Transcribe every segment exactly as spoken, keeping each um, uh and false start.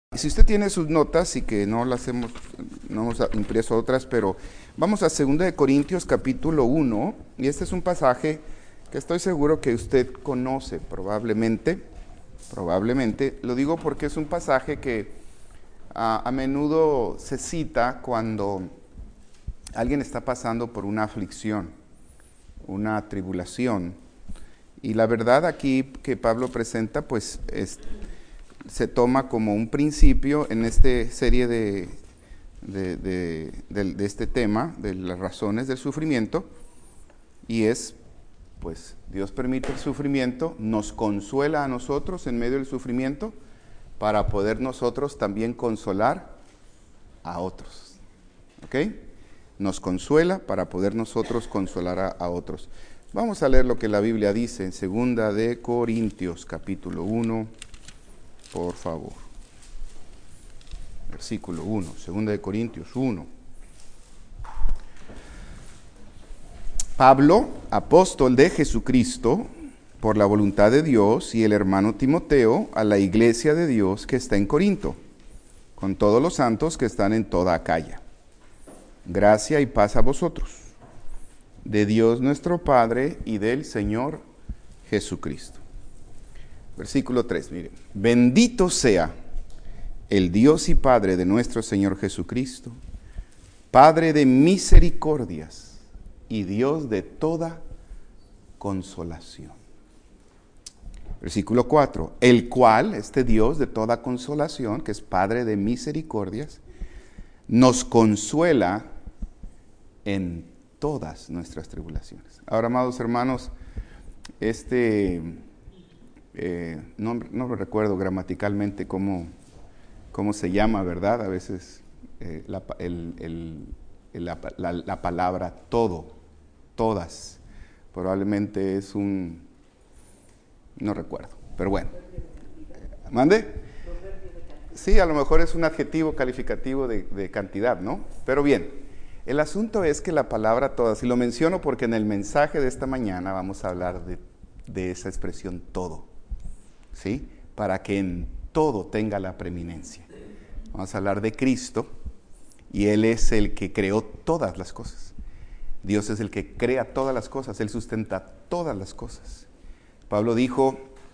Si usted tiene sus notas y que no las hemos, no hemos impreso otras, pero vamos a segunda de Corintios capítulo uno, y este es un pasaje que estoy seguro que usted conoce probablemente, probablemente, lo digo porque es un pasaje que a, a menudo se cita cuando alguien está pasando por una aflicción, una tribulación, y la verdad aquí que Pablo presenta pues es... se toma como un principio en esta serie de, de, de, de, de este tema, de las razones del sufrimiento, y es, pues, Dios permite el sufrimiento, nos consuela a nosotros en medio del sufrimiento, para poder nosotros también consolar a otros, ¿ok? Nos consuela para poder nosotros consolar a, a otros. Vamos a leer lo que la Biblia dice en segunda de Corintios, capítulo uno, por favor. Versículo uno, segunda de Corintios uno. Pablo, apóstol de Jesucristo, por la voluntad de Dios, y el hermano Timoteo, a la iglesia de Dios que está en Corinto, con todos los santos que están en toda Acaya. Gracia y paz a vosotros, de Dios nuestro Padre y del Señor Jesucristo. Versículo tres, miren. Bendito sea el Dios y Padre de nuestro Señor Jesucristo, Padre de misericordias y Dios de toda consolación. Versículo cuatro, el cual, este Dios de toda consolación, que es Padre de misericordias, nos consuela en todas nuestras tribulaciones. Ahora, amados hermanos, este... Eh, no, no recuerdo gramaticalmente cómo, cómo se llama, ¿verdad? A veces eh, la, el, el, el, la, la, la palabra todo, todas, probablemente es un, no recuerdo, pero bueno. ¿Mande? Sí, a lo mejor es un adjetivo calificativo de, de cantidad, ¿no? Pero bien, el asunto es que la palabra todas, y lo menciono porque en el mensaje de esta mañana vamos a hablar de, de esa expresión todo. ¿Sí? Para que en todo tenga la preeminencia. Vamos a hablar de Cristo, y Él es el que creó todas las cosas. Dios es el que crea todas las cosas, Él sustenta todas las cosas. Pablo dijo,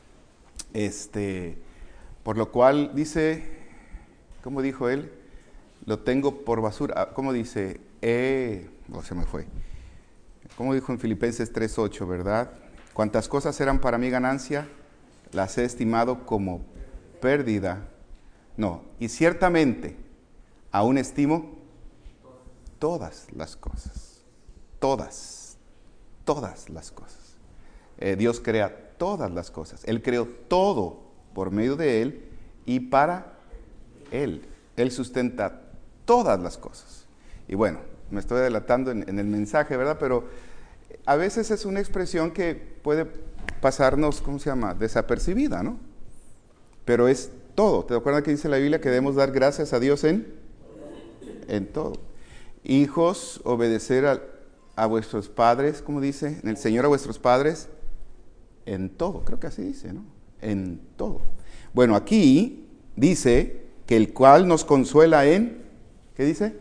este, por lo cual dice, ¿cómo dijo él? Lo tengo por basura. ¿Cómo dice? Eh, oh, se me fue. ¿Cómo dijo en Filipenses tres ocho, verdad? Cuantas cosas eran para mí ganancia, las he estimado como pérdida. No, y ciertamente, aún estimo todas las cosas. Todas, todas las cosas. Eh, Dios crea todas las cosas. Él creó todo por medio de Él y para Él. Él sustenta todas las cosas. Y bueno, me estoy adelantando en, en el mensaje, ¿verdad? Pero a veces es una expresión que puede pasarnos, ¿cómo se llama? Desapercibida, ¿no? Pero es todo. ¿Te acuerdas que dice la Biblia que debemos dar gracias a Dios en? En todo. Hijos, obedecer a, a vuestros padres, ¿cómo dice? En el Señor a vuestros padres, en todo. Creo que así dice, ¿no? En todo. Bueno, aquí dice que el cual nos consuela en, ¿qué dice?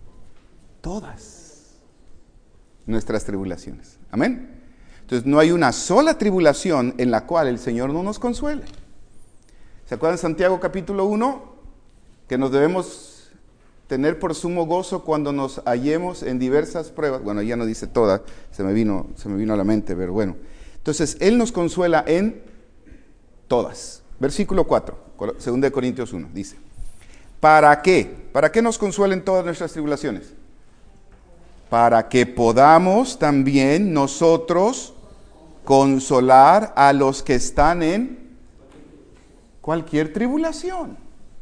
Todas nuestras tribulaciones. Amén. Entonces no hay una sola tribulación en la cual el Señor no nos consuele. ¿Se acuerdan de Santiago capítulo uno? Que nos debemos tener por sumo gozo cuando nos hallemos en diversas pruebas. Bueno, ya no dice todas, se me vino, se me vino a la mente, pero bueno. Entonces, Él nos consuela en todas. Versículo cuatro, segunda de Corintios uno, dice. ¿Para qué? ¿Para qué nos consuela en todas nuestras tribulaciones? Para que podamos también nosotros consolar a los que están en cualquier tribulación,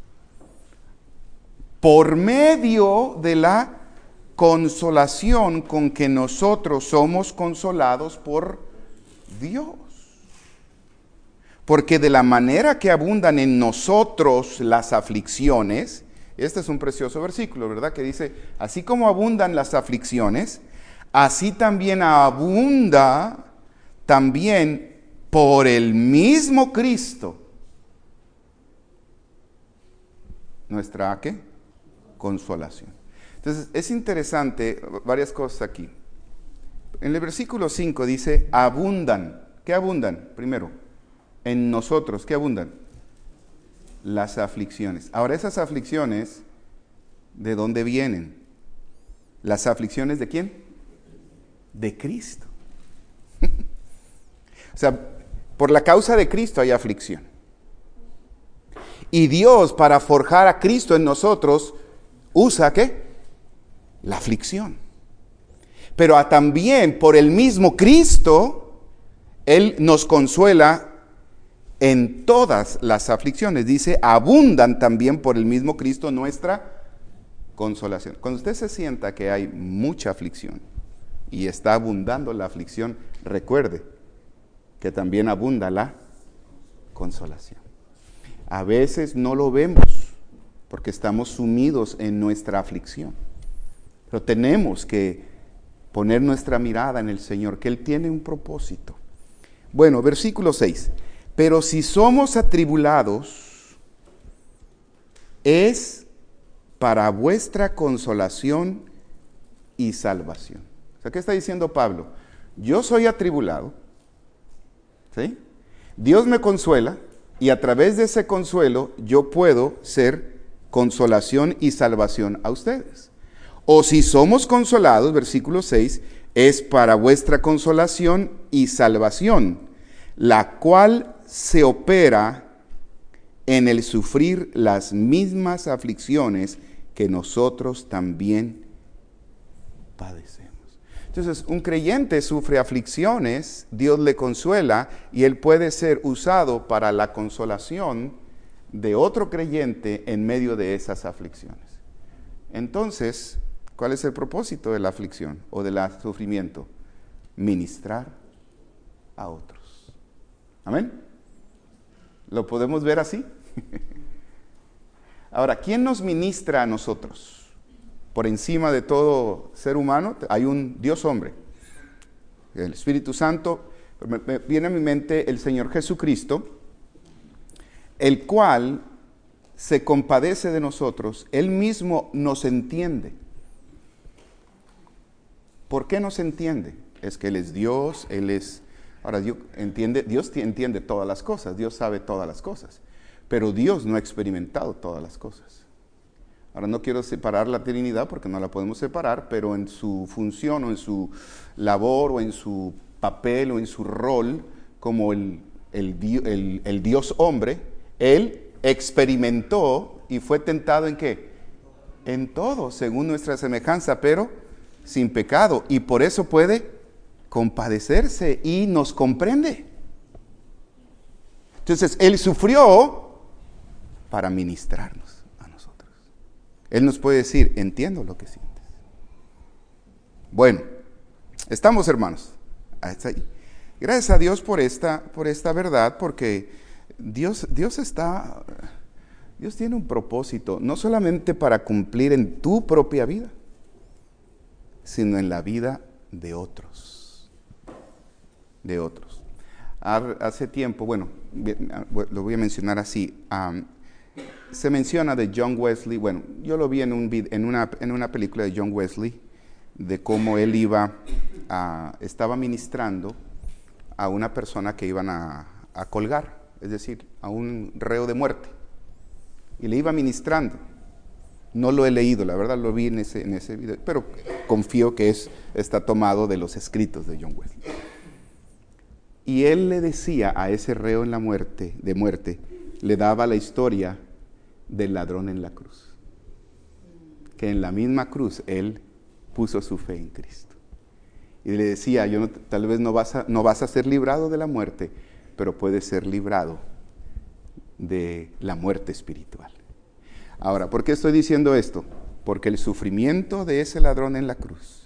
por medio de la consolación con que nosotros somos consolados por Dios. Porque de la manera que abundan en nosotros las aflicciones, este es un precioso versículo, ¿verdad? Que dice, así como abundan las aflicciones, así también abunda también por el mismo Cristo nuestra ¿qué? Consolación. Entonces, es interesante varias cosas aquí. En el versículo cinco dice, abundan. ¿Qué abundan? Primero, en nosotros, ¿qué abundan? Las aflicciones. Ahora, esas aflicciones, ¿de dónde vienen? ¿Las aflicciones de quién? De Cristo. O sea, por la causa de Cristo hay aflicción. Y Dios, para forjar a Cristo en nosotros, usa ¿qué? La aflicción. Pero a, también por el mismo Cristo, Él nos consuela en todas las aflicciones. Dice, abundan también por el mismo Cristo nuestra consolación. Cuando usted se sienta que hay mucha aflicción y está abundando la aflicción, recuerde que también abunda la consolación. A veces no lo vemos porque estamos sumidos en nuestra aflicción. Pero tenemos que poner nuestra mirada en el Señor, que Él tiene un propósito. Bueno, versículo seis. Pero si somos atribulados, es para vuestra consolación y salvación. O sea, ¿qué está diciendo Pablo? Yo soy atribulado, ¿sí? Dios me consuela, y a través de ese consuelo yo puedo ser consolación y salvación a ustedes. O si somos consolados, versículo seis, es para vuestra consolación y salvación, la cual se opera en el sufrir las mismas aflicciones que nosotros también padecemos. Entonces, un creyente sufre aflicciones, Dios le consuela y él puede ser usado para la consolación de otro creyente en medio de esas aflicciones. Entonces, ¿cuál es el propósito de la aflicción o del sufrimiento? Ministrar a otros. ¿Amén? ¿Lo podemos ver así? Ahora, ¿quién nos ministra a nosotros? Por encima de todo ser humano hay un Dios hombre, el Espíritu Santo. Me viene a mi mente el Señor Jesucristo, el cual se compadece de nosotros. Él mismo nos entiende. ¿Por qué nos entiende? Es que Él es Dios, Él es... Ahora, Dios entiende, Dios entiende todas las cosas, Dios sabe todas las cosas, pero Dios no ha experimentado todas las cosas. Ahora, no quiero separar la Trinidad porque no la podemos separar, pero en su función o en su labor o en su papel o en su rol como el, el, el, el Dios hombre, Él experimentó y fue tentado ¿en qué? En todo, según nuestra semejanza, pero sin pecado. Y por eso puede compadecerse y nos comprende. Entonces, Él sufrió para ministrarnos a nosotros. Él nos puede decir, entiendo lo que sientes. Bueno, estamos, hermanos. Hasta ahí. Gracias a Dios por esta, por esta verdad, porque Dios, Dios está, Dios tiene un propósito, no solamente para cumplir en tu propia vida, sino en la vida de otros. de otros. Hace tiempo, bueno, lo voy a mencionar así, um, se menciona de John Wesley, bueno, yo lo vi en, un, en, una, en una película de John Wesley, de cómo él iba, a, estaba ministrando a una persona que iban a, a colgar, es decir, a un reo de muerte, y le iba ministrando. No lo he leído, la verdad lo vi en ese, en ese video, pero confío que es, está tomado de los escritos de John Wesley. Y él le decía a ese reo en la muerte, de muerte, le daba la historia del ladrón en la cruz. Que en la misma cruz él puso su fe en Cristo. Y le decía, yo no, tal vez no vas, a, no vas a ser librado de la muerte, pero puedes ser librado de la muerte espiritual. Ahora, ¿por qué estoy diciendo esto? Porque el sufrimiento de ese ladrón en la cruz,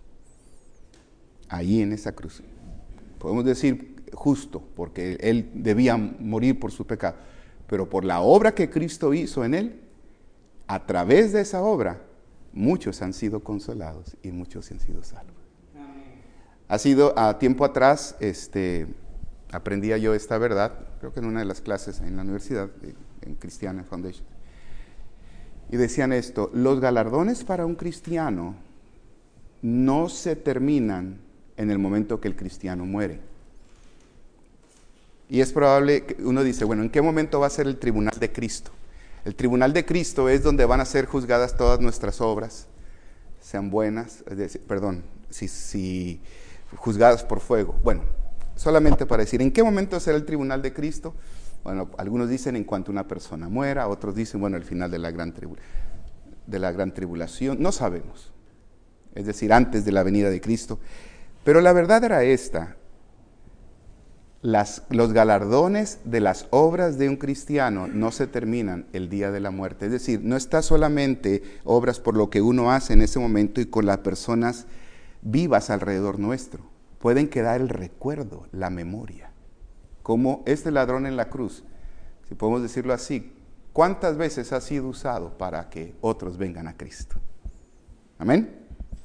ahí en esa cruz, podemos decir justo, porque él debía morir por su pecado, pero por la obra que Cristo hizo en él, a través de esa obra, muchos han sido consolados y muchos han sido salvos. Amén. Ha sido, a tiempo atrás, este, aprendía yo esta verdad, creo que en una de las clases en la universidad, en Christiana Foundation, Y decían esto: los galardones para un cristiano no se terminan en el momento que el cristiano muere. Y es probable que uno dice, bueno, ¿en qué momento va a ser el tribunal de Cristo? El tribunal de Cristo es donde van a ser juzgadas todas nuestras obras, sean buenas, es decir, perdón, si, si juzgadas por fuego. Bueno, solamente para decir, ¿en qué momento será el tribunal de Cristo? Bueno, algunos dicen en cuanto una persona muera, otros dicen, bueno, al final de la gran, tribu- de la gran tribulación, no sabemos. Es decir, antes de la venida de Cristo. Pero la verdad era esta: las, los galardones de las obras de un cristiano no se terminan el día de la muerte. Es decir, no está solamente obras por lo que uno hace en ese momento y con las personas vivas alrededor nuestro. Pueden quedar el recuerdo, la memoria. Como este ladrón en la cruz, si podemos decirlo así, ¿cuántas veces ha sido usado para que otros vengan a Cristo? Amén.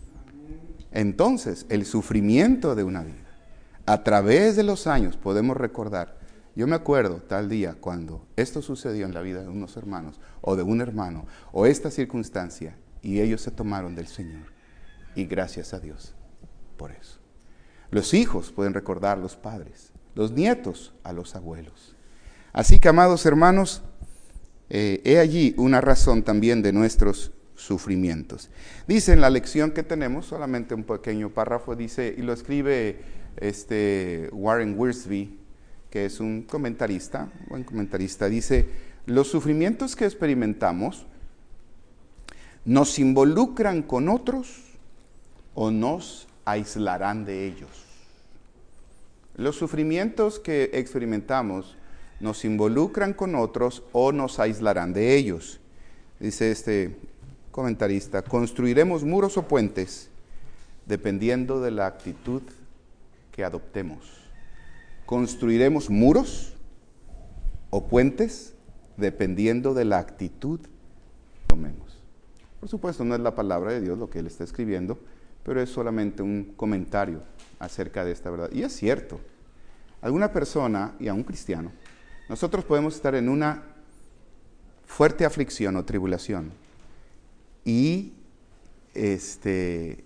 Entonces, el sufrimiento de una vida, a través de los años podemos recordar, yo me acuerdo tal día cuando esto sucedió en la vida de unos hermanos, o de un hermano, o esta circunstancia, y ellos se tomaron del Señor, y gracias a Dios por eso. Los hijos pueden recordar a los padres, los nietos a los abuelos. Así que, amados hermanos, eh, he allí una razón también de nuestros sufrimientos. Dice en la lección que tenemos, solamente un pequeño párrafo, dice, y lo escribe este Warren Wiersbe, que es un comentarista, buen comentarista, dice: los sufrimientos que experimentamos nos involucran con otros o nos aislarán de ellos. Los sufrimientos que experimentamos nos involucran con otros o nos aislarán de ellos. Dice este comentarista: construiremos muros o puentes dependiendo de la actitud que adoptemos. Construiremos muros o puentes dependiendo de la actitud que tomemos. Por supuesto, no es la palabra de Dios lo que él está escribiendo, pero es solamente un comentario acerca de esta verdad. Y es cierto, alguna persona, y a un cristiano, nosotros podemos estar en una fuerte aflicción o tribulación y este,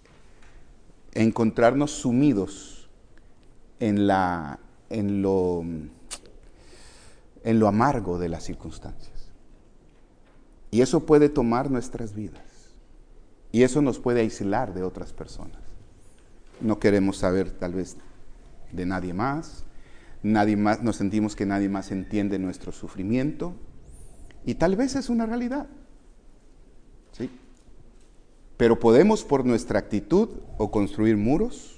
encontrarnos sumidos en, la, en, lo, en lo amargo de las circunstancias. Y eso puede tomar nuestras vidas. Y eso nos puede aislar de otras personas. No queremos saber tal vez de nadie más. Nadie más, nos sentimos que nadie más entiende nuestro sufrimiento. Y tal vez es una realidad. ¿Sí? Pero podemos, por nuestra actitud, o construir muros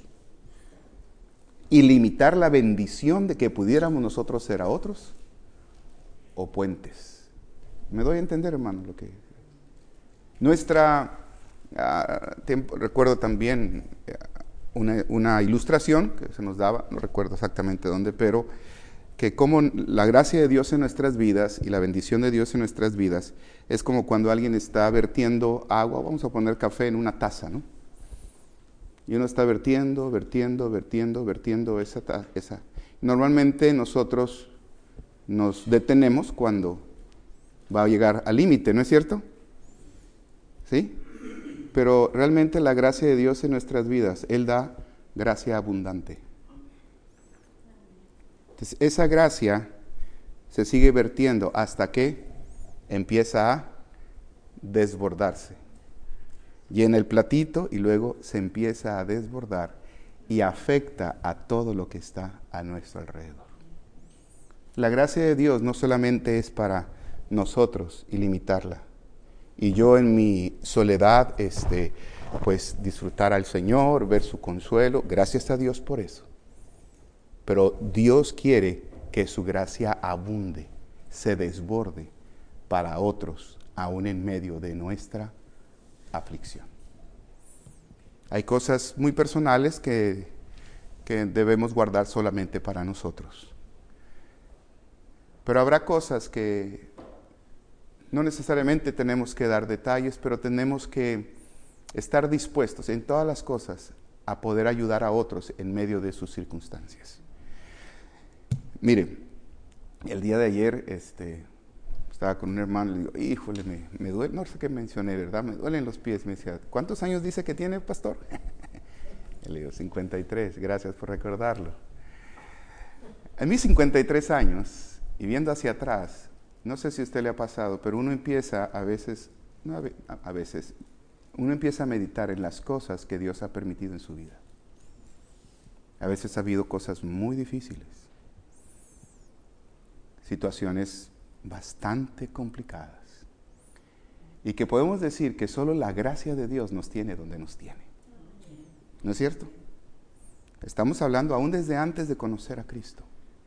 y limitar la bendición de que pudiéramos nosotros ser a otros, o puentes. ¿Me doy a entender, hermano? Lo que nuestra uh, tiempo, recuerdo también uh, una, una ilustración que se nos daba, no recuerdo exactamente dónde, pero que como la gracia de Dios en nuestras vidas y la bendición de Dios en nuestras vidas es como cuando alguien está vertiendo agua, vamos a poner café en una taza, ¿no? Y uno está vertiendo, vertiendo, vertiendo, vertiendo esa taza. Esa. Normalmente nosotros nos detenemos cuando va a llegar al límite, ¿no es cierto? ¿Sí? Pero realmente la gracia de Dios en nuestras vidas, Él da gracia abundante. Entonces, esa gracia se sigue vertiendo hasta que empieza a desbordarse. Llena el platito y luego se empieza a desbordar y afecta a todo lo que está a nuestro alrededor. La gracia de Dios no solamente es para nosotros y limitarla. Y yo en mi soledad, este, pues disfrutar al Señor, ver su consuelo, gracias a Dios por eso. Pero Dios quiere que su gracia abunde, se desborde para otros, aún en medio de nuestra aflicción. Hay cosas muy personales que, que debemos guardar solamente para nosotros. Pero habrá cosas que no necesariamente tenemos que dar detalles, pero tenemos que estar dispuestos en todas las cosas a poder ayudar a otros en medio de sus circunstancias. Mire, el día de ayer este, Estaba con un hermano y le digo, híjole, me, me duele, no sé qué mencioné, ¿verdad? Me duelen los pies. Me decía, ¿cuántos años dice que tiene, pastor? Y le digo, cincuenta y tres, gracias por recordarlo. En mis cincuenta y tres años, y viendo hacia atrás, no sé si a usted le ha pasado, pero uno empieza a veces, no a, a veces, uno empieza a meditar en las cosas que Dios ha permitido en su vida. A veces ha habido cosas muy difíciles, situaciones bastante complicadas, y que podemos decir que solo la gracia de Dios nos tiene donde nos tiene. ¿No es cierto? Estamos hablando aún desde antes de conocer a Cristo.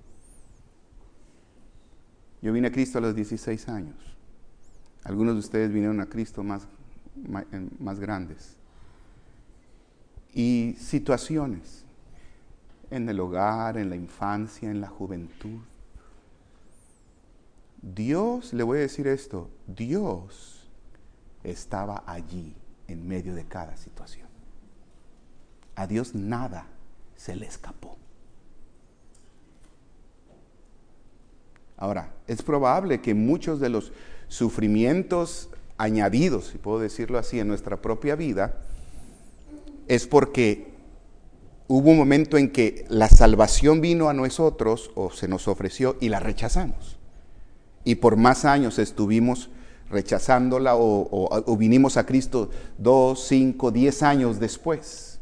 Yo vine a Cristo a los dieciséis años. Algunos de ustedes vinieron a Cristo más, más, más grandes. Y situaciones en el hogar, en la infancia, en la juventud. Dios, le voy a decir esto, Dios estaba allí en medio de cada situación. A Dios nada se le escapó. Ahora, es probable que muchos de los sufrimientos añadidos, si puedo decirlo así, en nuestra propia vida, es porque hubo un momento en que la salvación vino a nosotros o se nos ofreció y la rechazamos. Y por más años estuvimos rechazándola o, o, o vinimos a Cristo dos, cinco, diez años después.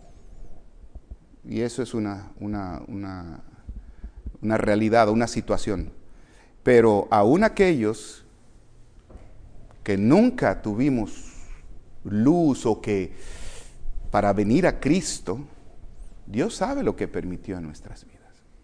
Y eso es una, una, una, una realidad, una situación. Pero aún aquellos que nunca tuvimos luz o que para venir a Cristo, Dios sabe lo que permitió en nuestras vidas.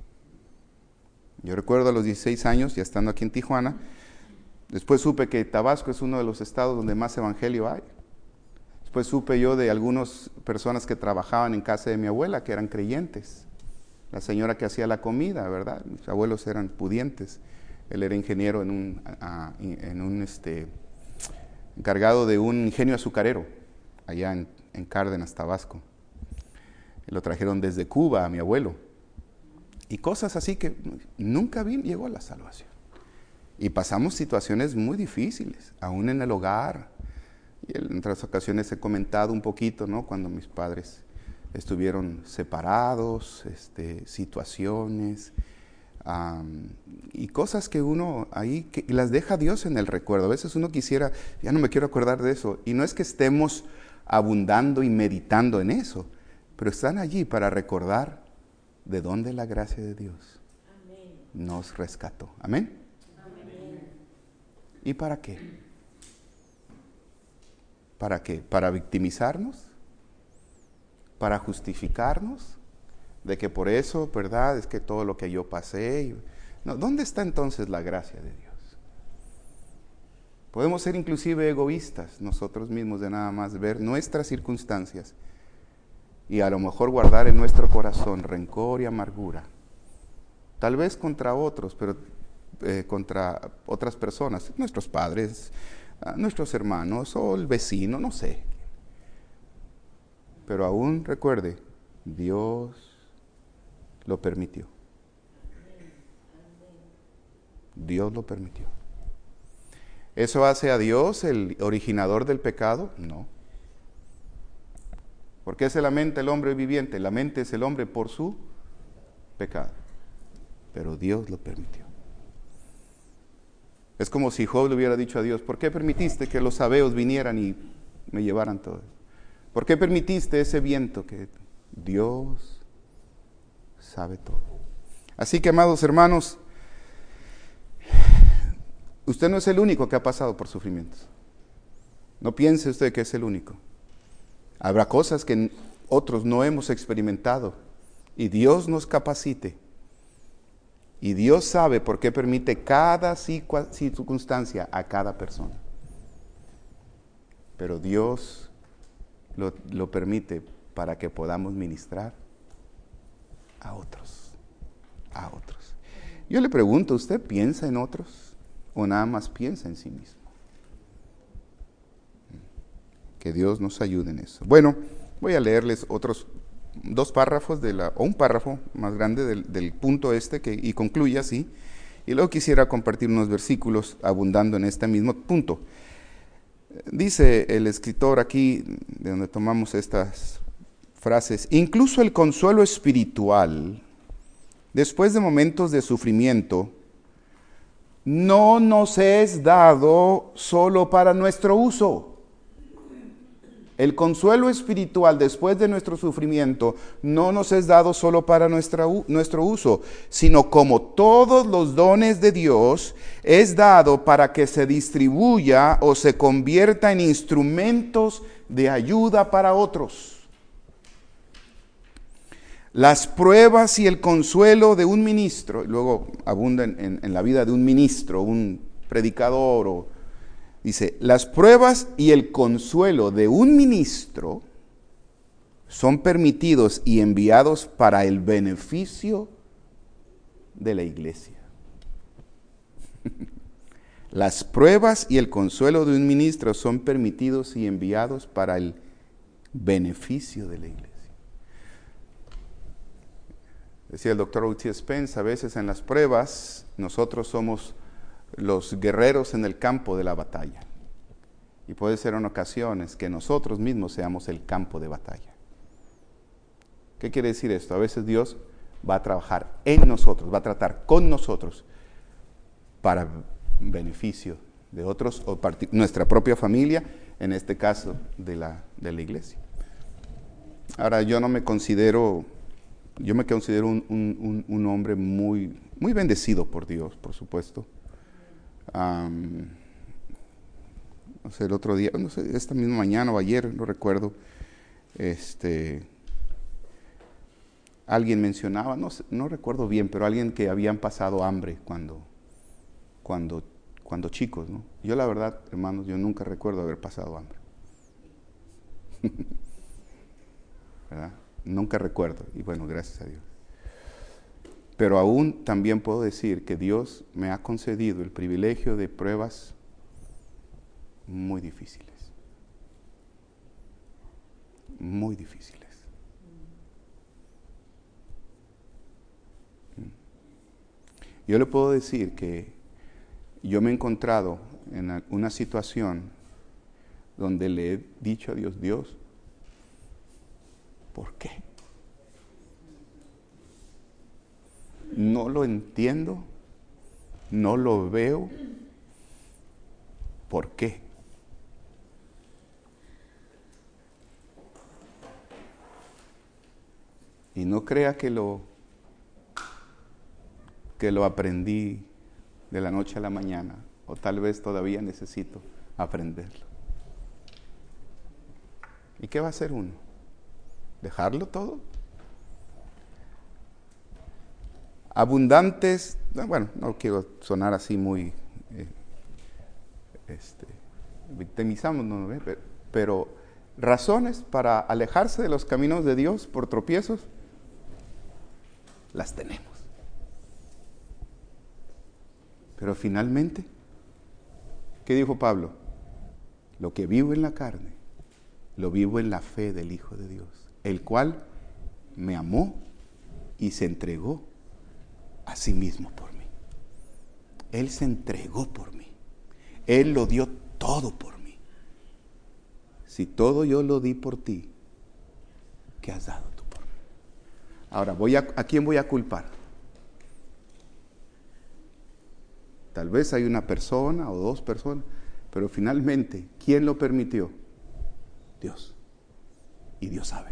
Yo recuerdo a los dieciséis años, ya estando aquí en Tijuana, después supe que Tabasco es uno de los estados donde más evangelio hay. Después supe yo de algunas personas que trabajaban en casa de mi abuela, que eran creyentes. La señora que hacía la comida, ¿verdad? Mis abuelos eran pudientes. Él era ingeniero en un, a, en un este, encargado de un ingenio azucarero, allá en, en Cárdenas, Tabasco. Lo trajeron desde Cuba a mi abuelo. Y cosas así que nunca vi, llegó a la salvación. Y pasamos situaciones muy difíciles, aún en el hogar. Y en otras ocasiones he comentado un poquito, ¿no? Cuando mis padres estuvieron separados, este, situaciones um, y cosas que uno ahí que las deja Dios en el recuerdo. A veces uno quisiera, ya no me quiero acordar de eso. Y no es que estemos abundando y meditando en eso, pero están allí para recordar de dónde la gracia de Dios Amén. Nos rescató. ¿Amén? Amén. ¿Y para qué? ¿Para qué? ¿Para victimizarnos? ¿Para justificarnos? De que por eso, ¿verdad? Es que todo lo que yo pasé. No, ¿dónde está entonces la gracia de Dios? Podemos ser inclusive egoístas nosotros mismos de nada más ver nuestras circunstancias y a lo mejor guardar en nuestro corazón rencor y amargura. Tal vez contra otros, pero eh, contra otras personas, nuestros padres, nuestros hermanos o el vecino, no sé. Pero aún recuerde, Dios lo permitió. Dios lo permitió. ¿Eso hace a Dios el originador del pecado? No. ¿Por qué se lamenta el hombre viviente? La mente es el hombre por su pecado. Pero Dios lo permitió. Es como si Job le hubiera dicho a Dios, ¿por qué permitiste que los sabeos vinieran y me llevaran todo? ¿Por qué permitiste ese viento? Que Dios sabe todo. Así que, amados hermanos, usted no es el único que ha pasado por sufrimientos. No piense usted que es el único. Habrá cosas que otros no hemos experimentado y Dios nos capacite. Y Dios sabe por qué permite cada circunstancia a cada persona. Pero Dios lo, lo permite para que podamos ministrar a otros, a otros. Yo le pregunto, ¿usted piensa en otros o nada más piensa en sí mismo? Que Dios nos ayude en eso. Bueno, voy a leerles otros dos párrafos, de la, o un párrafo más grande del, del punto este, que, y concluye así. Y luego quisiera compartir unos versículos abundando en este mismo punto. Dice el escritor aquí, de donde tomamos estas frases, incluso el consuelo espiritual, después de momentos de sufrimiento, no nos es dado solo para nuestro uso. El consuelo espiritual después de nuestro sufrimiento no nos es dado solo para nuestra, nuestro uso, sino como todos los dones de Dios, es dado para que se distribuya o se convierta en instrumentos de ayuda para otros. Las pruebas y el consuelo de un ministro, luego abunda en, en, en la vida de un ministro, un predicador o dice, las pruebas y el consuelo de un ministro son permitidos y enviados para el beneficio de la iglesia. Las pruebas y el consuelo de un ministro son permitidos y enviados para el beneficio de la iglesia. Decía el doctor O T Spence, a veces en las pruebas nosotros somos los guerreros en el campo de la batalla. Y puede ser en ocasiones que nosotros mismos seamos el campo de batalla. ¿Qué quiere decir esto? A veces Dios va a trabajar en nosotros, va a tratar con nosotros para beneficio de otros o part- nuestra propia familia, en este caso de la, de la iglesia. Ahora, yo no me considero, yo me considero un, un, un hombre muy, muy bendecido por Dios, por supuesto. Um, no sé, el otro día, no sé, esta misma mañana o ayer, no recuerdo, este, alguien mencionaba, no, no recuerdo bien, pero alguien que habían pasado hambre cuando, cuando, cuando chicos, ¿no? Yo la verdad, hermanos, yo nunca recuerdo haber pasado hambre. ¿Verdad? Nunca recuerdo, y bueno, gracias a Dios. Pero aún también puedo decir que Dios me ha concedido el privilegio de pruebas muy difíciles. Muy difíciles. Yo le puedo decir que yo me he encontrado en una situación donde le he dicho a Dios, Dios, ¿por qué? No lo entiendo, no lo veo. ¿Por qué? Y no crea que lo que lo aprendí de la noche a la mañana, o tal vez todavía necesito aprenderlo. ¿Y qué va a hacer uno? ¿Dejarlo todo? Abundantes, bueno, no quiero sonar así muy eh, este, victimizamos, ¿no? pero, pero razones para alejarse de los caminos de Dios por tropiezos, las tenemos. Pero finalmente, ¿qué dijo Pablo? Lo que vivo en la carne, lo vivo en la fe del Hijo de Dios, el cual me amó y se entregó a sí mismo por mí. Él se entregó por mí. Él lo dio todo por mí. Si todo yo lo di por ti, ¿qué has dado tú por mí? Ahora, voy a, ¿a quién voy a culpar? Tal vez hay una persona o dos personas, pero finalmente, ¿quién lo permitió? Dios. Y Dios sabe.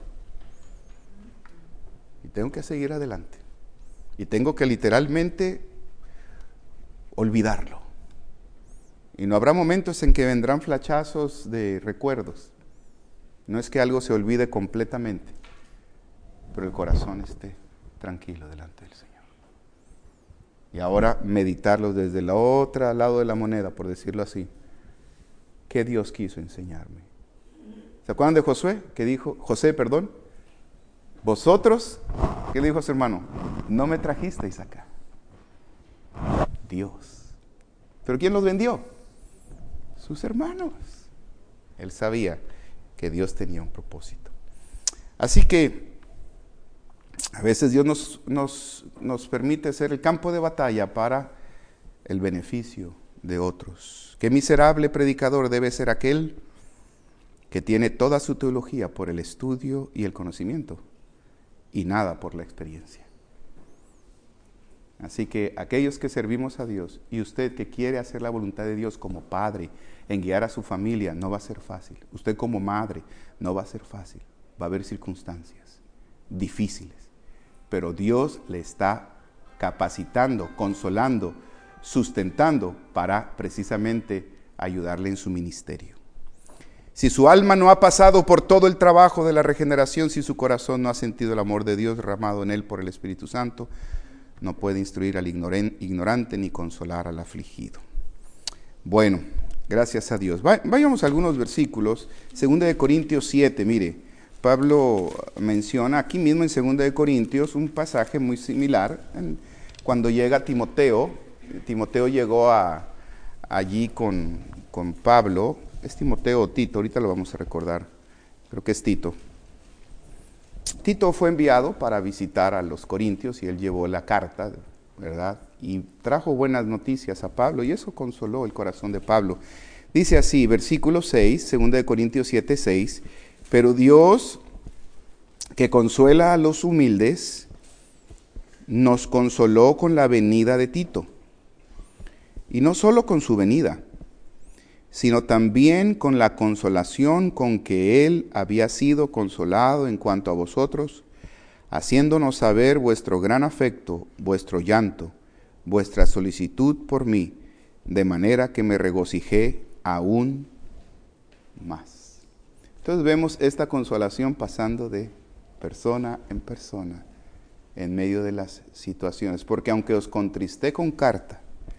Y tengo que seguir adelante. Y tengo que literalmente olvidarlo. Y no habrá momentos en que vendrán flachazos de recuerdos. No es que algo se olvide completamente, pero el corazón esté tranquilo delante del Señor. Y ahora meditarlo desde el otro lado de la moneda, por decirlo así. ¿Qué Dios quiso enseñarme? ¿Se acuerdan de Josué? Que dijo, José, perdón, vosotros, ¿qué le dijo a su hermano? No me trajisteis acá. Dios. ¿Pero quién los vendió? Sus hermanos. Él sabía que Dios tenía un propósito. Así que A veces Dios nos, nos, nos permite ser el campo de batalla para el beneficio de otros. Qué miserable predicador debe ser aquel que tiene toda su teología por el estudio y el conocimiento y nada por la experiencia. Así que aquellos que servimos a Dios y usted que quiere hacer la voluntad de Dios como padre, en guiar a su familia, no va a ser fácil. Usted como madre, no va a ser fácil. Va a haber circunstancias difíciles. Pero Dios le está capacitando, consolando, sustentando para precisamente ayudarle en su ministerio. Si su alma no ha pasado por todo el trabajo de la regeneración, si su corazón no ha sentido el amor de Dios derramado en él por el Espíritu Santo, no puede instruir al ignorante ni consolar al afligido. Bueno, gracias a Dios. Vayamos a algunos versículos. Segunda de Corintios siete, mire, Pablo menciona aquí mismo en Segunda de Corintios un pasaje muy similar. Cuando llega Timoteo, Timoteo llegó a, allí con, con Pablo. Es Timoteo o Tito, ahorita lo vamos a recordar. Creo que es Tito. Tito fue enviado para visitar a los corintios y él llevó la carta, ¿verdad? Y trajo buenas noticias a Pablo y eso consoló el corazón de Pablo. Dice así, versículo seis, Segunda de Corintios siete, seis, pero Dios, que consuela a los humildes, nos consoló con la venida de Tito. Y no solo con su venida, sino también con la consolación con que él había sido consolado en cuanto a vosotros, haciéndonos saber vuestro gran afecto, vuestro llanto, vuestra solicitud por mí, de manera que me regocijé aún más. Entonces vemos esta consolación pasando de persona en persona en medio de las situaciones, porque aunque os contristé con carta,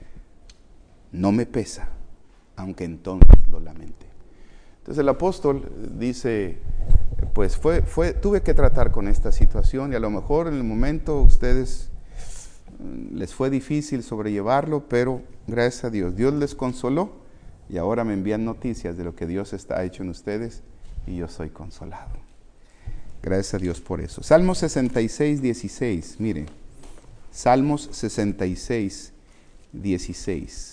no me pesa, aunque entonces lo lamenté. Entonces el apóstol dice, pues fue, fue, tuve que tratar con esta situación y a lo mejor en el momento a ustedes les fue difícil sobrellevarlo, pero gracias a Dios, Dios les consoló y ahora me envían noticias de lo que Dios está hecho en ustedes y yo soy consolado. Gracias a Dios por eso. Salmos sesenta y seis, dieciséis, mire, Salmos sesenta y seis, dieciséis.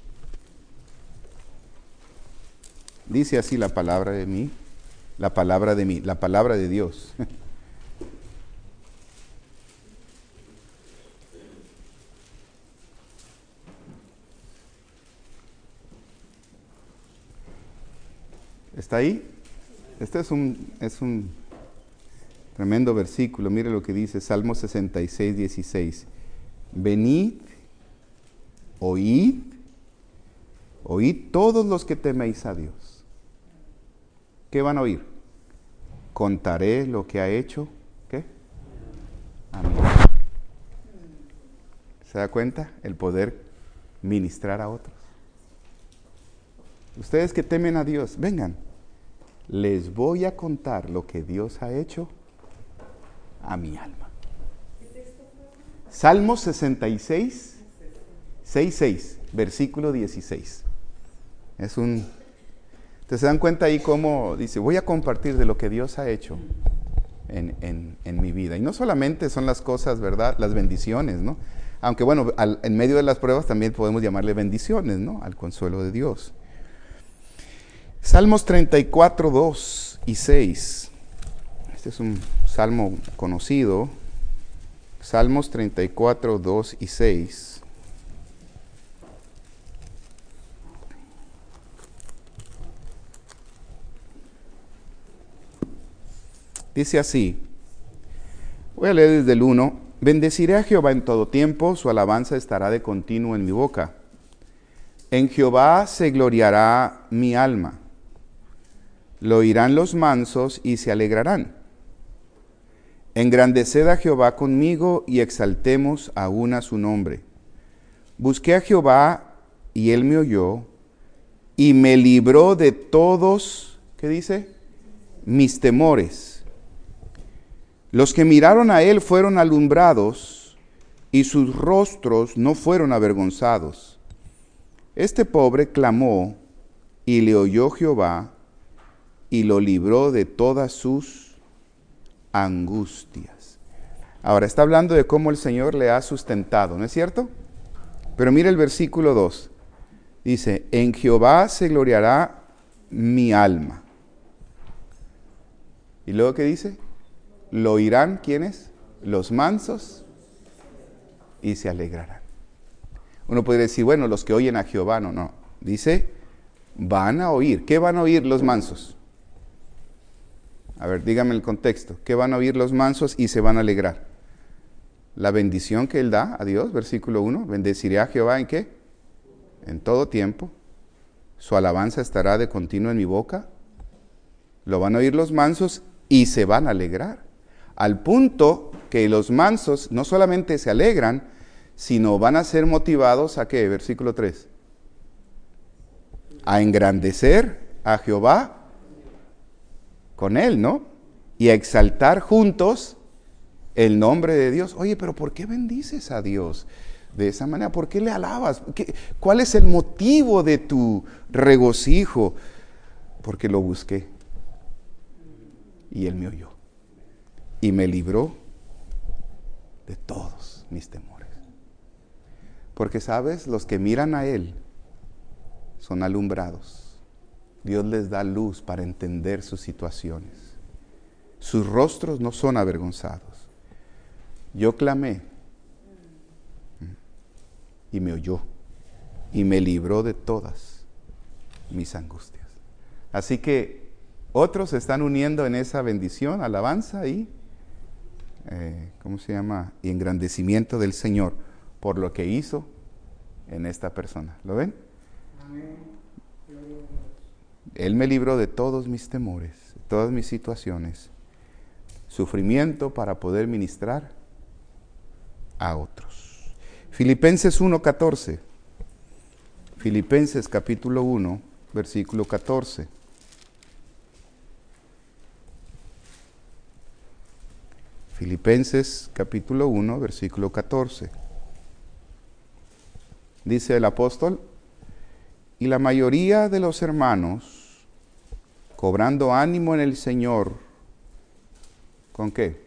Dice así la palabra de mí, la palabra de mí, la palabra de Dios. ¿Está ahí? Este es un, es un tremendo versículo. Mire lo que dice Salmo sesenta y seis, dieciséis. Venid, oíd, oíd todos los que teméis a Dios. ¿Qué van a oír? Contaré lo que ha hecho, ¿qué? A mí. ¿Se da cuenta? El poder ministrar a otros. Ustedes que temen a Dios, vengan. Les voy a contar lo que Dios ha hecho a mi alma. Salmo sesenta y seis, seis, seis, versículo dieciséis. Es un... Entonces se dan cuenta ahí cómo dice, voy a compartir de lo que Dios ha hecho en, en, en mi vida. Y no solamente son las cosas, ¿verdad? Las bendiciones, ¿no? Aunque bueno, al, en medio de las pruebas también podemos llamarle bendiciones, ¿no? Al consuelo de Dios. Salmos treinta y cuatro, dos y seis. Este es un salmo conocido. Salmos treinta y cuatro, dos y seis. Dice así, voy a leer desde el uno, bendeciré a Jehová en todo tiempo, su alabanza estará de continuo en mi boca. En Jehová se gloriará mi alma, lo oirán los mansos y se alegrarán. Engrandeced a Jehová conmigo y exaltemos aún a su nombre. Busqué a Jehová y él me oyó y me libró de todos, ¿qué dice? Mis temores. Los que miraron a él fueron alumbrados y sus rostros no fueron avergonzados. Este pobre clamó y le oyó Jehová y lo libró de todas sus angustias. Ahora, está hablando de cómo el Señor le ha sustentado, ¿no es cierto? Pero mire el versículo dos. Dice, en Jehová se gloriará mi alma. ¿Y luego qué dice? Lo oirán, ¿quiénes? Los mansos y se alegrarán. Uno podría decir, bueno, los que oyen a Jehová, no, no. Dice, van a oír. ¿Qué van a oír los mansos? A ver, dígame el contexto. ¿Qué van a oír los mansos y se van a alegrar? La bendición que Él da a Dios, versículo uno. Bendeciré a Jehová ¿en qué? En todo tiempo. Su alabanza estará de continuo en mi boca. Lo van a oír los mansos y se van a alegrar. Al punto que los mansos no solamente se alegran, sino van a ser motivados a ¿qué? Versículo tres. A engrandecer a Jehová con él, ¿no? Y a exaltar juntos el nombre de Dios. Oye, pero ¿por qué bendices a Dios de esa manera? ¿Por qué le alabas? ¿Qué, ¿Cuál es el motivo de tu regocijo? Porque lo busqué y Él me oyó y me libró de todos mis temores. Porque, ¿sabes? Los que miran a Él son alumbrados. Dios les da luz para entender sus situaciones. Sus rostros no son avergonzados. Yo clamé y me oyó y me libró de todas mis angustias. Así que otros se están uniendo en esa bendición, alabanza y, eh, ¿cómo se llama? Y engrandecimiento del Señor por lo que hizo en esta persona. ¿Lo ven? Amén. Él me libró de todos mis temores, de todas mis situaciones, sufrimiento para poder ministrar a otros. Filipenses uno catorce. Filipenses capítulo uno, versículo catorce. Filipenses capítulo uno, versículo catorce. Dice el apóstol, y la mayoría de los hermanos, cobrando ánimo en el Señor, ¿con qué?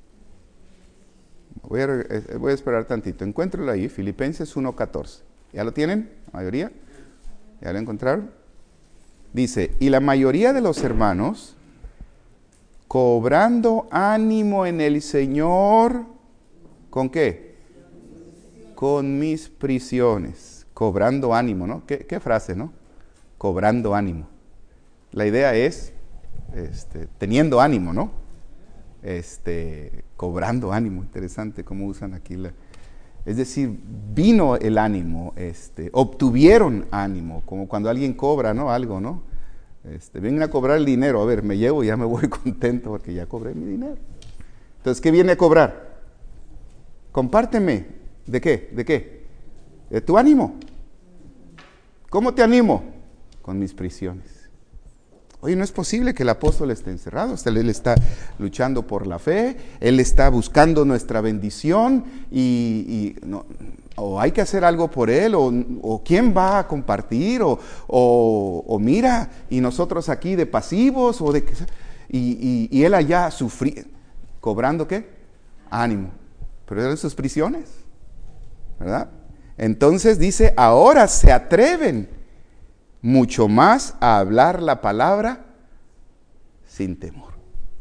Voy a, voy a esperar tantito. Encuéntralo ahí, Filipenses uno catorce. ¿Ya lo tienen? ¿La mayoría? ¿Ya lo encontraron? Dice, y la mayoría de los hermanos, cobrando ánimo en el Señor, ¿con qué? Con mis prisiones. Cobrando ánimo, ¿no? ¿Qué, qué frase, no? Cobrando ánimo. La idea es, este, teniendo ánimo, ¿no? Este, cobrando ánimo. Interesante cómo usan aquí la... Es decir, vino el ánimo, este, obtuvieron ánimo, como cuando alguien cobra, ¿no? Algo, ¿no? Este, vienen a cobrar el dinero, a ver, me llevo y ya me voy contento porque ya cobré mi dinero. Entonces, ¿qué viene a cobrar? Compárteme. ¿De qué? ¿De qué? De tu ánimo. ¿Cómo te animo? Con mis prisiones. Oye, no es posible que el apóstol esté encerrado. Él está luchando por la fe, él está buscando nuestra bendición y, y no, o hay que hacer algo por él, o, o quién va a compartir, o, o, o mira, y nosotros aquí de pasivos, o de y, y, y él allá sufriendo, cobrando ¿qué? Ánimo. Pero eran sus prisiones, ¿verdad? Entonces dice, ahora se atreven mucho más a hablar la palabra sin temor.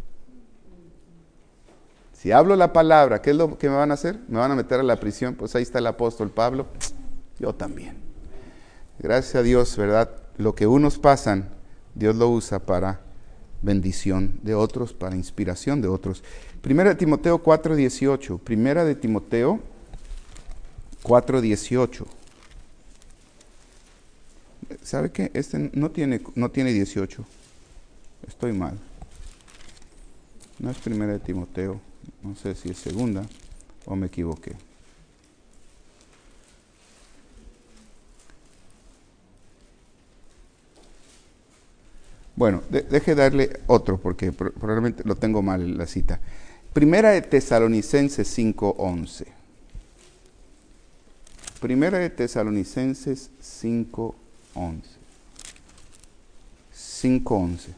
Si hablo la palabra, ¿qué es lo que me van a hacer? ¿Me van a meter a la prisión? Pues ahí está el apóstol Pablo. Yo también. Gracias a Dios, ¿verdad? Lo que unos pasan, Dios lo usa para bendición de otros, para inspiración de otros. Primera de Timoteo cuatro dieciocho. Primera de Timoteo cuatro dieciocho. ¿Sabe qué? Este no tiene, no tiene dieciocho. Estoy mal. No es primera de Timoteo. No sé si es segunda o me equivoqué. Bueno, de, deje darle otro porque probablemente lo tengo mal la cita. Primera de Tesalonicenses cinco once. Primera de Tesalonicenses cinco once. cinco once.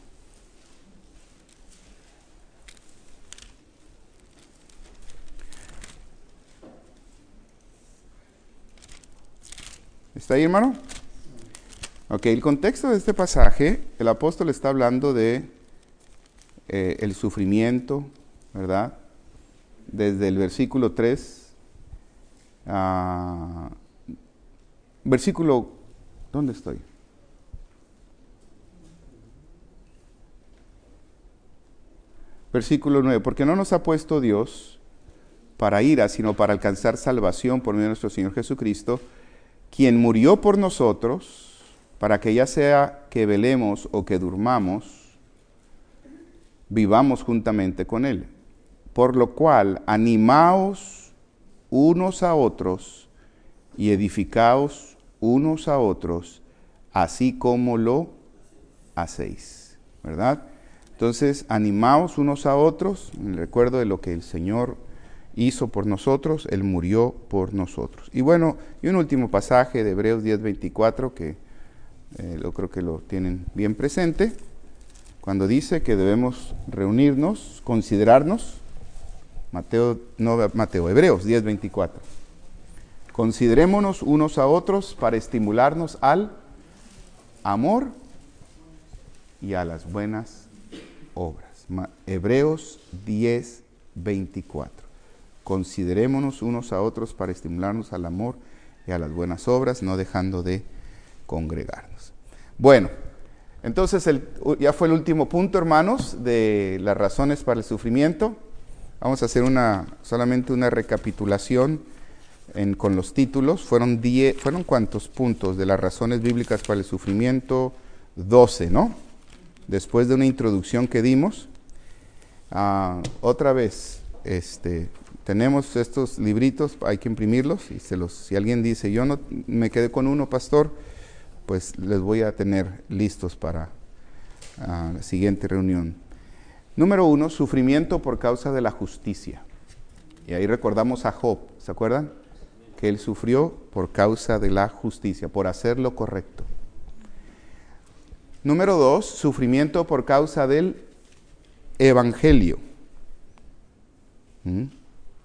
¿Está ahí, hermano? Ok, el contexto de este pasaje, el apóstol está hablando de eh, el sufrimiento, ¿verdad? Desde el versículo tres, uh, versículo, ¿dónde estoy? Versículo nueve, porque no nos ha puesto Dios para ira, sino para alcanzar salvación por medio de nuestro Señor Jesucristo, quien murió por nosotros, para que ya sea que velemos o que durmamos, vivamos juntamente con Él. Por lo cual, animaos unos a otros y edificaos unos a otros, así como lo hacéis, ¿verdad? Entonces, animaos unos a otros, en el recuerdo de lo que el Señor hizo por nosotros, Él murió por nosotros. Y bueno, y un último pasaje de Hebreos diez veinticuatro, que eh, yo creo que lo tienen bien presente, cuando dice que debemos reunirnos, considerarnos, Mateo, no Mateo, Hebreos diez veinticuatro. Considerémonos unos a otros para estimularnos al amor y a las buenas obras. Hebreos diez veinticuatro. Considerémonos unos a otros para estimularnos al amor y a las buenas obras, no dejando de congregarnos. Bueno, entonces el, ya fue el último punto, hermanos, de las razones para el sufrimiento. Vamos a hacer una, solamente una recapitulación en, con los títulos. Fueron diez, ¿fueron cuántos puntos de las razones bíblicas para el sufrimiento? doce, ¿no? Después de una introducción que dimos. Uh, otra vez, este, tenemos estos libritos, hay que imprimirlos. Y se los, si alguien dice, yo no me quedé con uno, pastor, pues les voy a tener listos para uh, la siguiente reunión. Número uno, sufrimiento por causa de la justicia. Y ahí recordamos a Job, ¿se acuerdan? Que él sufrió por causa de la justicia, por hacer lo correcto. Número dos, sufrimiento por causa del evangelio. ¿Mm?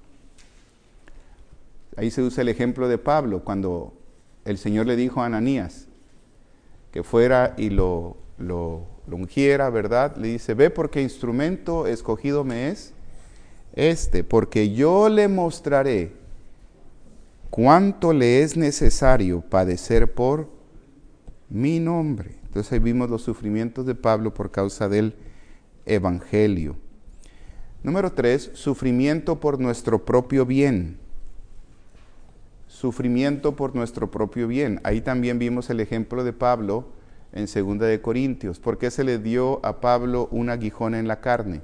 Ahí se usa el ejemplo de Pablo, cuando el Señor le dijo a Ananías que fuera y lo, lo, lo ungiera, ¿verdad? Le dice, ve porque instrumento escogido me es este, porque yo le mostraré cuánto le es necesario padecer por mi nombre. Entonces ahí vimos los sufrimientos de Pablo por causa del evangelio. Número tres, sufrimiento por nuestro propio bien. Sufrimiento por nuestro propio bien. Ahí también vimos el ejemplo de Pablo en segunda de Corintios. ¿Por qué se le dio a Pablo un aguijón en la carne?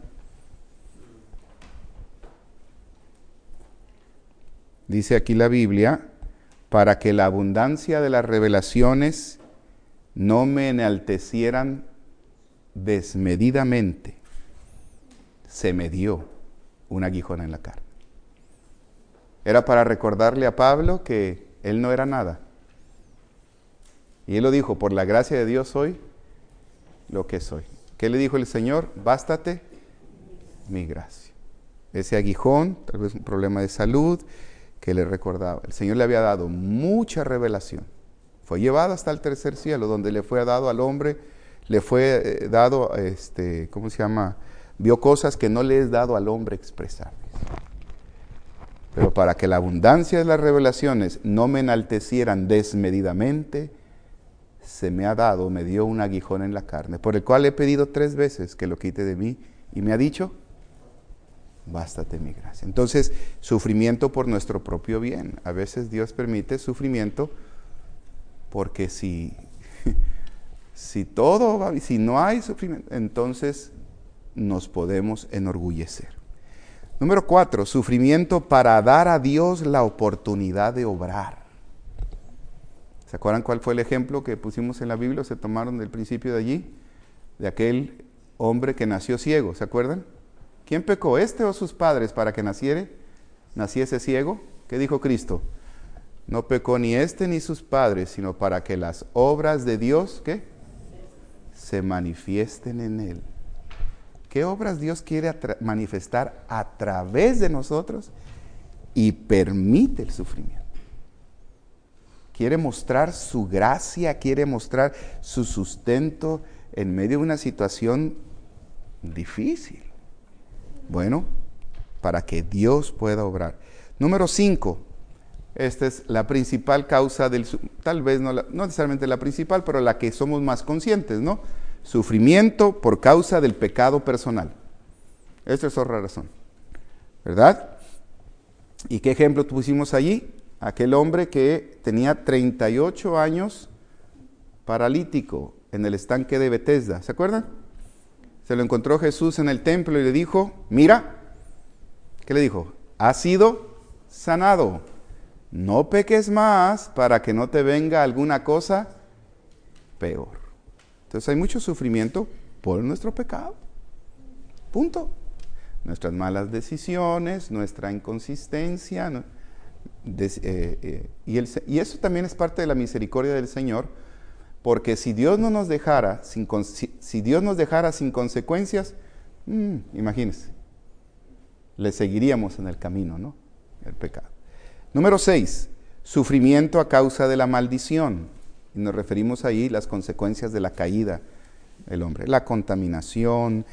Dice aquí la Biblia, para que la abundancia de las revelaciones no me enaltecieran desmedidamente, se me dio un aguijón en la carne. Era para recordarle a Pablo que él no era nada. Y él lo dijo, por la gracia de Dios soy lo que soy. ¿Qué le dijo el Señor? Bástate mi gracia. Ese aguijón, tal vez un problema de salud, que le recordaba. El Señor le había dado mucha revelación. Fue llevado hasta el tercer cielo, donde le fue dado al hombre, le fue eh, dado, este, ¿cómo se llama? Vio cosas que no le es dado al hombre expresar. Pero para que la abundancia de las revelaciones no me enaltecieran desmedidamente, se me ha dado, me dio un aguijón en la carne, por el cual he pedido tres veces que lo quite de mí, y me ha dicho, bástate mi gracia. Entonces, sufrimiento por nuestro propio bien. A veces Dios permite sufrimiento porque si, si todo va, si no hay sufrimiento, entonces nos podemos enorgullecer. Número cuatro, sufrimiento para dar a Dios la oportunidad de obrar. ¿Se acuerdan cuál fue el ejemplo que pusimos en la Biblia? Se tomaron del principio de allí, de aquel hombre que nació ciego, ¿se acuerdan? ¿Quién pecó, este o sus padres, para que naciere, naciese ciego? ¿Qué dijo Cristo? No pecó ni este ni sus padres, sino para que las obras de Dios, ¿qué? Se manifiesten en él. ¿Qué obras Dios quiere atra- manifestar a través de nosotros? Y permite el sufrimiento. quiere mostrar su gracia, quiere mostrar su sustento en medio de una situación difícil. Bueno, para que Dios pueda obrar. Número cinco, esta es la principal causa del, tal vez no, la, no necesariamente la principal, pero la que somos más conscientes, ¿no? Sufrimiento por causa del pecado personal. Esta es otra razón, ¿verdad? ¿Y qué ejemplo pusimos allí? Aquel hombre que tenía treinta y ocho años paralítico en el estanque de Betesda, ¿se acuerdan? Se lo encontró Jesús en el templo y le dijo, mira, ¿qué le dijo? Has sido sanado, no peques más para que no te venga alguna cosa peor. Entonces hay mucho sufrimiento por nuestro pecado, punto. Nuestras malas decisiones, nuestra inconsistencia, ¿no? Des, eh, eh, y, el, y eso también es parte de la misericordia del Señor, porque si Dios no nos dejara sin, si, si Dios nos dejara sin consecuencias, mmm, imagínense, le seguiríamos en el camino, ¿no? El pecado. Número seis, sufrimiento a causa de la maldición. Y nos referimos ahí a las consecuencias de la caída del hombre, la contaminación,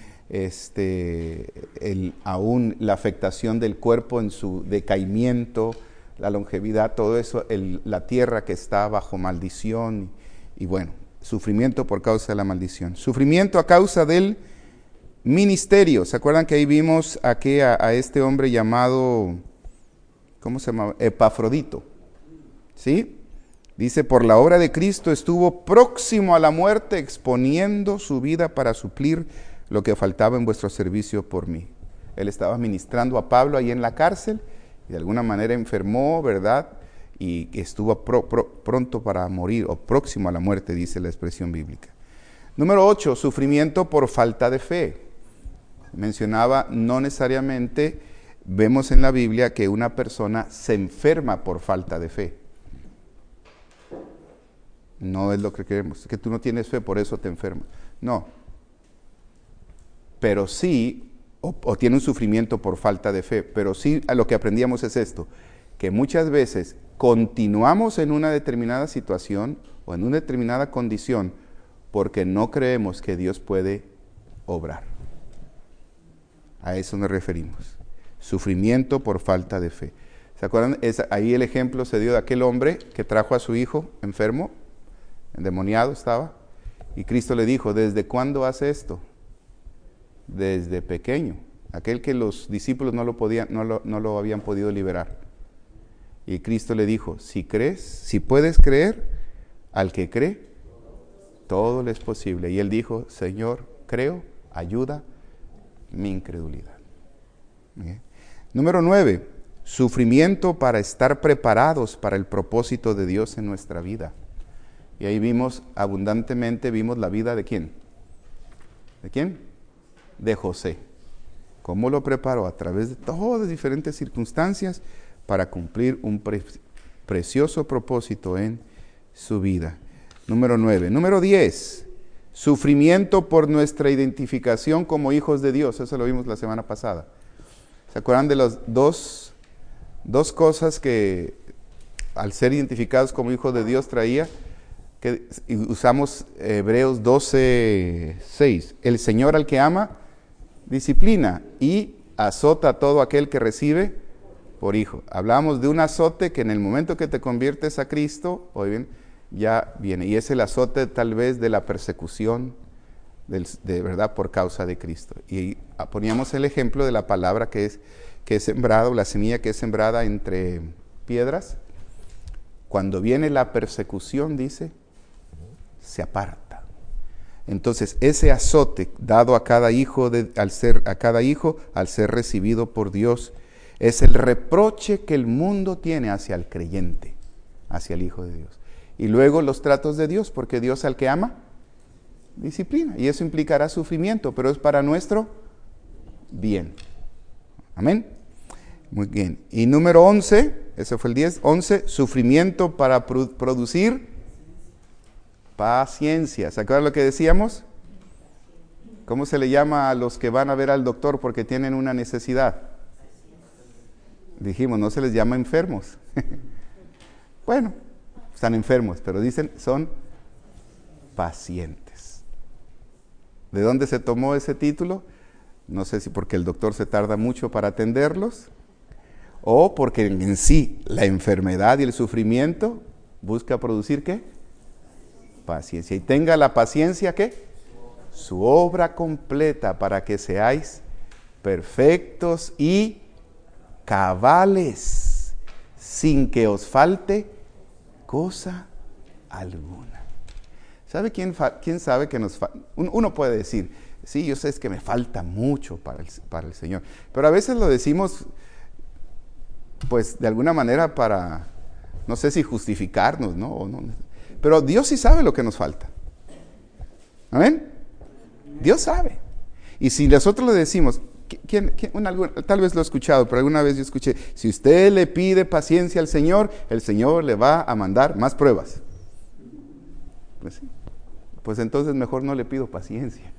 este, el, aún la afectación del cuerpo en su decaimiento, la longevidad, todo eso, el, la tierra que está bajo maldición, y, y bueno, sufrimiento por causa de la maldición. Sufrimiento a causa del ministerio. ¿Se acuerdan que ahí vimos aquí a, a este hombre llamado, ¿cómo se llama? Epafrodito, ¿sí? Dice, por la obra de Cristo estuvo próximo a la muerte, exponiendo su vida para suplir lo que faltaba en vuestro servicio por mí. Él estaba ministrando a Pablo ahí en la cárcel, y de alguna manera enfermó, ¿verdad? Y estuvo pro, pro, pronto para morir, o próximo a la muerte, dice la expresión bíblica. Número ocho, sufrimiento por falta de fe. Mencionaba, no necesariamente vemos en la Biblia que una persona se enferma por falta de fe. No es lo que queremos, que tú no tienes fe, por eso te enfermas. No. Pero sí, o, o tiene un sufrimiento por falta de fe, pero sí a lo que aprendíamos es esto, que muchas veces continuamos en una determinada situación o en una determinada condición porque no creemos que Dios puede obrar. A eso nos referimos. Sufrimiento por falta de fe. ¿Se acuerdan? Es, ahí el ejemplo se dio de aquel hombre que trajo a su hijo enfermo, endemoniado estaba, y Cristo le dijo, ¿desde cuándo hace esto? Desde pequeño. Aquel que los discípulos no lo, podían, no lo, no lo habían podido liberar. Y Cristo le dijo, si crees, si puedes creer, al que cree, todo le es posible. Y él dijo, Señor, creo, ayuda mi incredulidad. Bien. Número nueve, sufrimiento para estar preparados para el propósito de Dios en nuestra vida. Y ahí vimos abundantemente, vimos la vida de quién. ¿De quién? De José. ¿Cómo lo preparó? A través de todas las diferentes circunstancias para cumplir un pre- precioso propósito en su vida. Número nueve. Número diez. Sufrimiento por nuestra identificación como hijos de Dios. Eso lo vimos la semana pasada. ¿Se acuerdan de las dos, dos cosas que al ser identificados como hijos de Dios traía? Que usamos Hebreos doce, seis. El Señor al que ama, disciplina y azota a todo aquel que recibe por hijo. Hablamos de un azote que en el momento que te conviertes a Cristo, hoy bien, ya viene. Y es el azote tal vez de la persecución, del, de verdad, por causa de Cristo. Y poníamos el ejemplo de la palabra que es, que es sembrada, o la semilla que es sembrada entre piedras. Cuando viene la persecución, dice, se aparta. Entonces, ese azote dado a cada hijo, de, al ser, a cada hijo, al ser recibido por Dios, es el reproche que el mundo tiene hacia el creyente, hacia el Hijo de Dios. Y luego los tratos de Dios, porque Dios al que ama, disciplina. Y eso implicará sufrimiento, pero es para nuestro bien. Amén. Muy bien. Y número once, ese fue el diez, once, sufrimiento para produ- producir paciencia. ¿Se acuerdan lo que decíamos? ¿Cómo se le llama a los que van a ver al doctor porque tienen una necesidad? Dijimos, no se les llama enfermos. Bueno, están enfermos, pero dicen son pacientes. ¿De dónde se tomó ese título? No sé si porque el doctor se tarda mucho para atenderlos, o porque en sí la enfermedad y el sufrimiento busca producir ¿qué? Paciencia. Y tenga la paciencia ¿qué? Su obra completa para que seáis perfectos y cabales, sin que os falte cosa alguna. ¿Sabe quién, fa- quién sabe que nos falta? Uno puede decir, sí, yo sé es que me falta mucho para el, para el Señor, pero a veces lo decimos, pues de alguna manera para, no sé si justificarnos, ¿no? O no, pero Dios sí sabe lo que nos falta. ¿Amén? Dios sabe. Y si nosotros le decimos, ¿quién, quién, una, tal vez lo he escuchado, pero alguna vez yo escuché, si usted le pide paciencia al Señor, el Señor le va a mandar más pruebas. Pues, sí. Pues entonces mejor no le pido paciencia.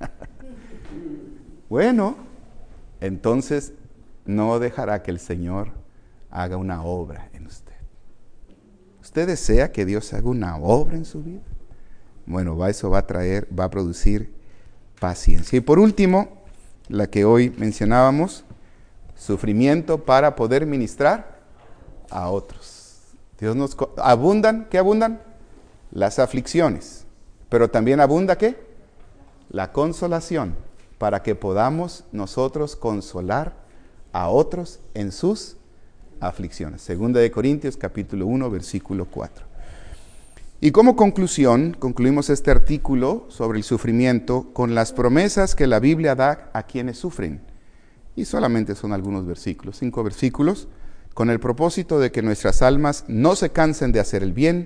Bueno, entonces no dejará que el Señor haga una obra en usted. ¿Usted desea que Dios haga una obra en su vida? Bueno, va, eso va a traer, va a producir paciencia. Y por último, la que hoy mencionábamos, sufrimiento para poder ministrar a otros. Dios nos abundan, ¿qué abundan? Las aflicciones, pero también abunda ¿qué? La consolación, para que podamos nosotros consolar a otros en sus aflicciones. Segunda de Corintios, capítulo uno, versículo cuatro. Y como conclusión, concluimos este artículo sobre el sufrimiento con las promesas que la Biblia da a quienes sufren. Y solamente son algunos versículos, cinco versículos, con el propósito de que nuestras almas no se cansen de hacer el bien,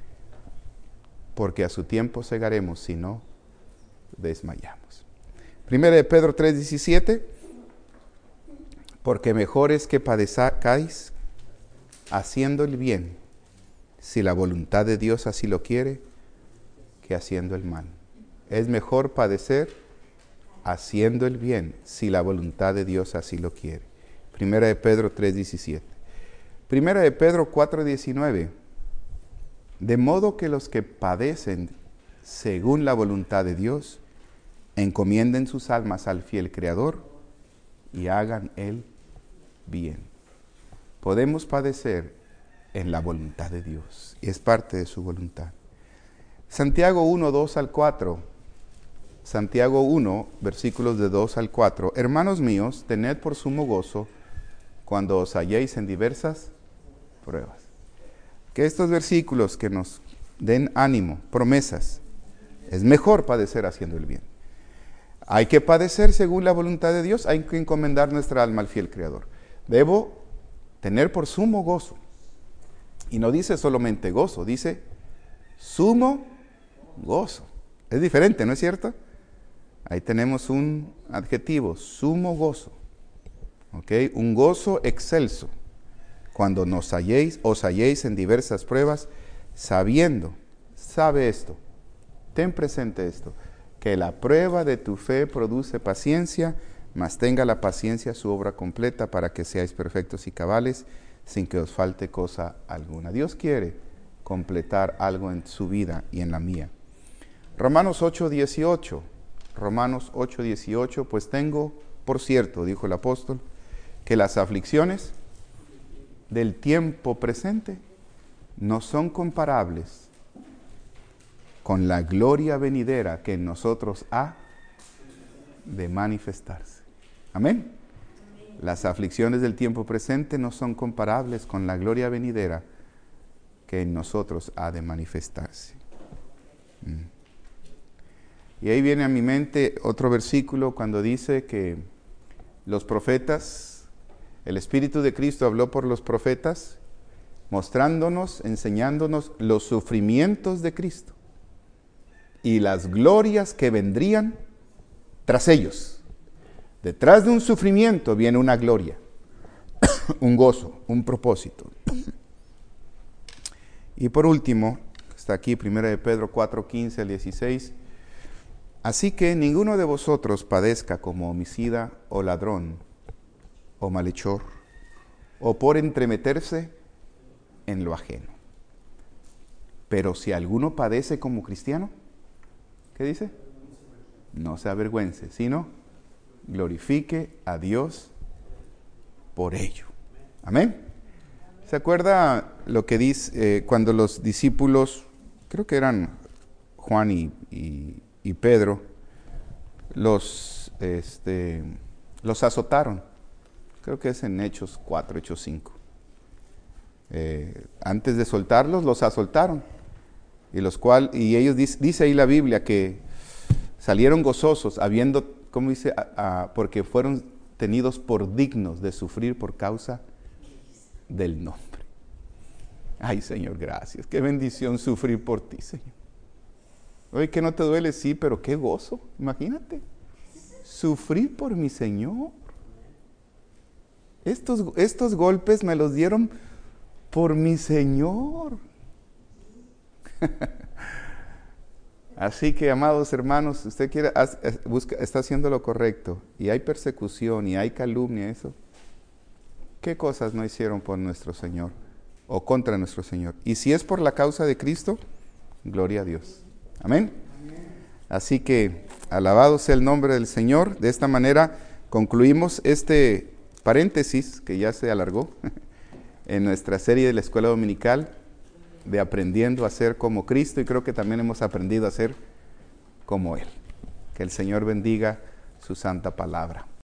porque a su tiempo segaremos si no desmayamos. Primera de Pedro tres diecisiete, porque mejor es que padezcáis haciendo el bien, si la voluntad de Dios así lo quiere, que haciendo el mal. Es mejor padecer haciendo el bien, si la voluntad de Dios así lo quiere. Primera de Pedro tres diecisiete. Primera de Pedro cuatro diecinueve. De modo que los que padecen según la voluntad de Dios, encomienden sus almas al fiel Creador y hagan el bien. Podemos padecer en la voluntad de Dios, y es parte de su voluntad. Santiago uno, dos al cuatro. Santiago uno, versículos de dos al cuatro. Hermanos míos, tened por sumo gozo cuando os halléis en diversas pruebas. Que estos versículos que nos den ánimo, promesas, es mejor padecer haciendo el bien. Hay que padecer según la voluntad de Dios, hay que encomendar nuestra alma al fiel Creador. Debo tener por sumo gozo. Y no dice solamente gozo, dice sumo gozo. Es diferente, ¿no es cierto? Ahí tenemos un adjetivo, sumo gozo. ¿Ok? Un gozo excelso. Cuando nos halléis, os halléis en diversas pruebas, sabiendo, sabe esto, ten presente esto, que la prueba de tu fe produce paciencia, mas tenga la paciencia su obra completa para que seáis perfectos y cabales, sin que os falte cosa alguna. Dios quiere completar algo en su vida y en la mía. Romanos ocho dieciocho. Romanos ocho dieciocho. Pues tengo, por cierto, dijo el apóstol, que las aflicciones del tiempo presente no son comparables con la gloria venidera que en nosotros ha de manifestarse. Amén. Las aflicciones del tiempo presente no son comparables con la gloria venidera que en nosotros ha de manifestarse. Mm. Y ahí viene a mi mente otro versículo cuando dice que los profetas, el Espíritu de Cristo habló por los profetas, mostrándonos, enseñándonos los sufrimientos de Cristo y las glorias que vendrían tras ellos. Detrás de un sufrimiento viene una gloria, un gozo, un propósito. Y por último, está aquí primera de Pedro cuatro, quince al dieciséis. Así que ninguno de vosotros padezca como homicida o ladrón o malhechor o por entremeterse en lo ajeno. Pero si alguno padece como cristiano, ¿qué dice? No se avergüence, sino glorifique a Dios por ello. Amén. ¿Se acuerda lo que dice eh, cuando los discípulos, creo que eran Juan y, y, y Pedro, los, este, los azotaron? Creo que es en Hechos cuatro, Hechos cinco. Eh, antes de soltarlos, los azotaron. Y, los cual, y ellos, dice, dice ahí la Biblia, que salieron gozosos, habiendo, ¿cómo dice? A, a, porque fueron tenidos por dignos de sufrir por causa del nombre. Ay, Señor, gracias. Qué bendición sufrir por ti, Señor. Oye, que no te duele, sí, pero qué gozo. Imagínate. Sufrir por mi Señor. Estos, estos golpes me los dieron por mi Señor. Así que, amados hermanos, si usted quiere, busca, está haciendo lo correcto, y hay persecución, y hay calumnia, eso, ¿qué cosas no hicieron por nuestro Señor, o contra nuestro Señor? Y si es por la causa de Cristo, gloria a Dios. Amén. Amén. Así que, alabado sea el nombre del Señor. De esta manera, concluimos este paréntesis, que ya se alargó, en nuestra serie de la Escuela Dominical, de aprendiendo a ser como Cristo, y creo que también hemos aprendido a ser como Él. Que el Señor bendiga su santa palabra.